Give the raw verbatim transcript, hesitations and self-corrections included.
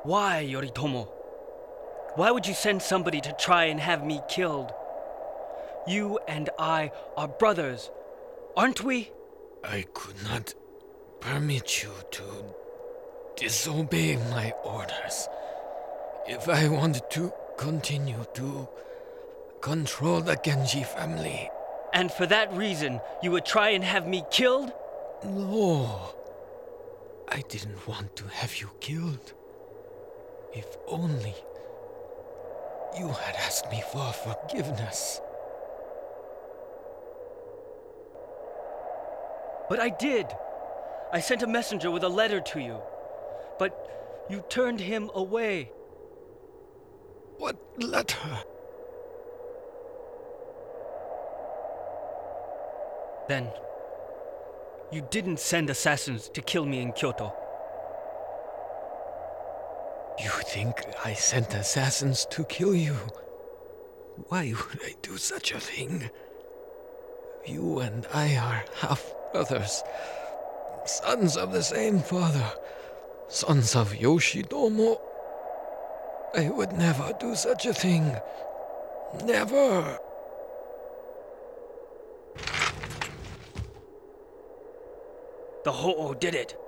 Why, Yoritomo? Why would you send somebody to try and have me killed? You and I are brothers, aren't we? I could not permit you to disobey my orders. If I wanted to continue to control the Genji family. And for that reason, you would try and have me killed? No. I didn't want to have you killed. If only you had asked me for forgiveness. But I did. I sent a messenger with a letter to you. But you turned him away. What letter? Then, you didn't send assassins to kill me in Kyoto. You think I sent assassins to kill you? Why would I do such a thing? You and I are half-brothers, sons of the same father, sons of Yoshitomo. I would never do such a thing. Never. The Ho-Oh did it.